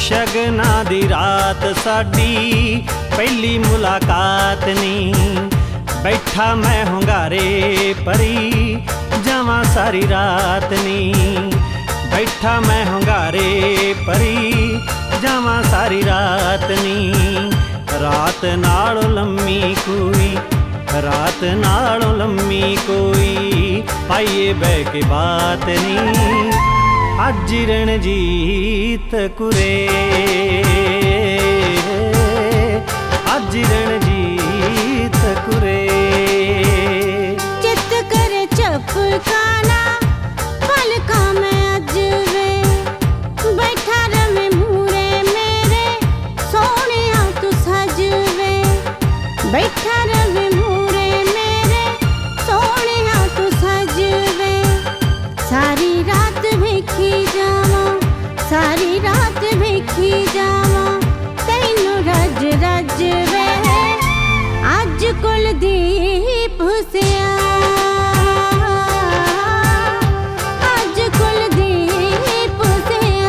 शगना दी रात साडी पहली मुलाकात नी। बैठा मैं हुंगारे परी जावां सारी रात नी। बैठा मैं हुंगारे परी जावां सारी रात नी। रात नालों लम्मी कोई, रात नालों लम्मी कोई, पाइए बह के बात नी। अज रणजीत कुरे, अज रणजीत कुरे। चित करे चपकाना पलका में अज वे। बैठा रवे मूरे मेरे सोने तू सज वे। बैठा रवे मूरे मेरे सोने तू सज वे। सारी रात वेखी जावा, सारी रात वेखी जावा, तैनू रज रज वे। अज कुलदीप हुसिया, अज कुलदीप हुसिया।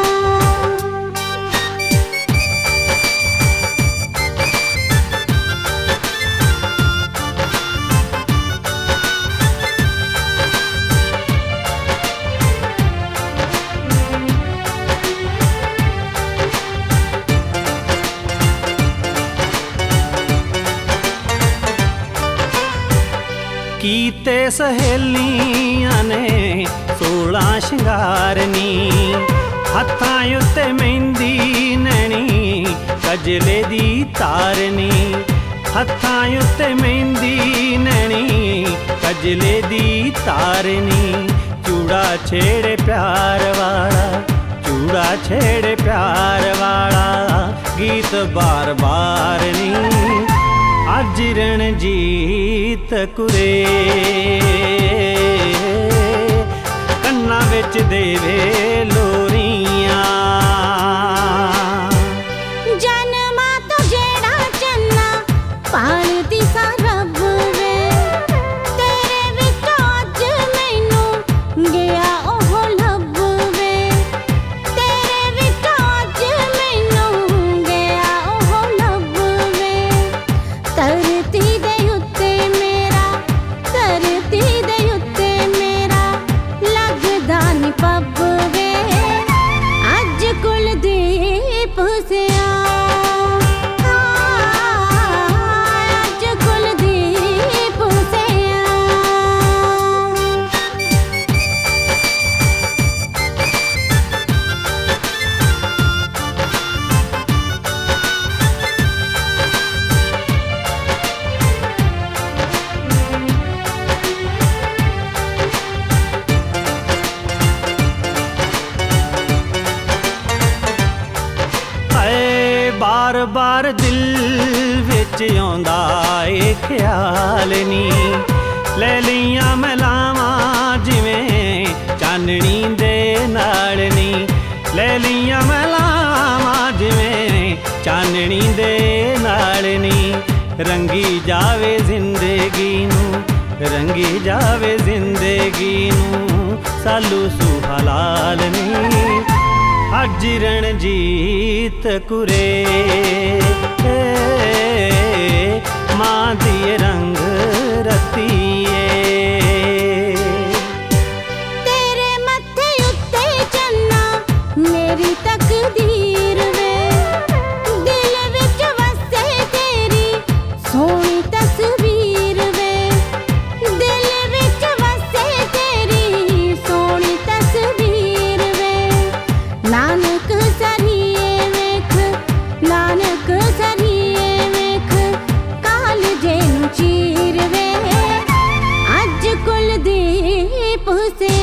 कीते सहेलियां ने 16 शिंगार नी। हत्थां उत्ते मेहंदी नैनी कजले दी तार नी। हत्थां उत्ते मेहंदी नैनी कजले दी तार नी। चूड़ा छेड़े प्यार वाला, चूड़ा छेड़े प्यार वाला, गीत बार बार नी। अज रणजीत कुरे कन्ना विच देवे लोरियां। जन्मा तो जेड़ा चन्ना पालदी सा रब वे। तेरे विचों अज मैनू गया ओह लब वे। तेरे विचों अज मैनू गया ओह लब वे। धरती दे उत्ते मेरा, धरती दे उत्ते मेरा लगदा नी पब वे। अज कुलदीप हुसिया, अज कुलदीप हुसिया। बार बार दिल विच आउंदा ए ख्याल नी। ले लियां मैं लावां जिवें चाननी दे नाल नी। ले लियां मैं लावां जिवें चाननी दे नाल नी। रंगी जावे जिंदगी नू, रंगी जावे जिंदगी नू, सालू सुहालाल नी। अज रणजीत कुरे मां दिए रंग रतीए। तेरे मत्थे उत्ते चन्ना मेरी तकदीर वे। दिल विच वसे तेरी सोहनी तस्वीर वे। दिल विच वसे तेरी सोहनी तस्वीर वे। नानक सरिए वेख, नानक सरिए वेख, कालजे नू चीर वे। अज कुलदीप हुसिया।